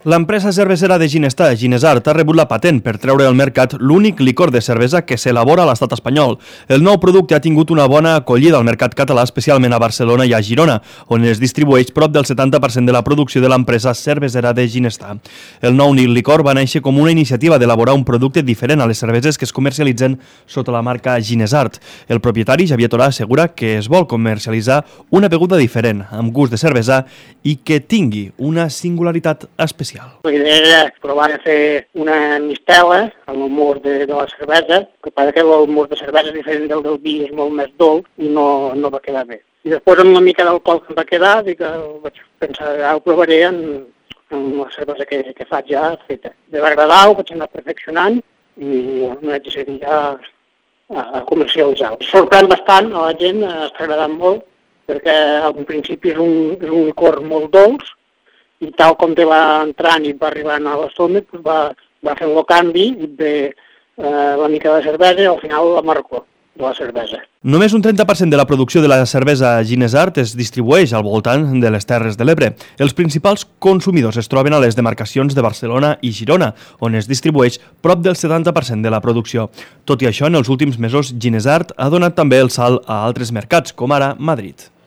L'empresa cervesera de Ginestar, Ginesart, ha rebut la patent per treure al mercat l'únic licor de cervesa que s'elabora a l'estat espanyol. El nou producte ha tingut una bona acollida al mercat català, especialment a Barcelona i a Girona, on es distribueix prop del 70% de la producció de l'empresa cervesera de Ginestar. El nou licor va néixer com una iniciativa d'elaborar un producte diferent a les cerveses que es comercialitzen sota la marca Ginesart. El propietari, Xavier Torà, assegura que es vol comercialitzar una beguda diferent, amb gust de cervesa i que tingui una singularitat especial. La idea era provar a fer una mistela amb el mort de la cervesa, que passa que el mort de cervesa, diferent del vi, és molt més dolç i no va quedar bé. I després amb una mica d'alcohol que em va quedar, dic que vaig pensar, ho provaré en la cervesa que faig ja feta. Me va agradar, ho vaig anar perfeccionant i no vaig decidir a comercialitzar. Sorprèn bastant a la gent, està agradant molt, perquè al principi és un licor molt dolç, i tal com te va entrant i va arribant a l'estómac, va fent el canvi de la mica de cervesa i al final l'amargor de la cervesa. Només un 30% de la producció de la cervesa Ginesart es distribueix al voltant de les Terres de l'Ebre. Els principals consumidors es troben a les demarcacions de Barcelona i Girona, on es distribueix prop del 70% de la producció. Tot i això, en els últims mesos, Ginesart ha donat també el salt a altres mercats, com ara Madrid.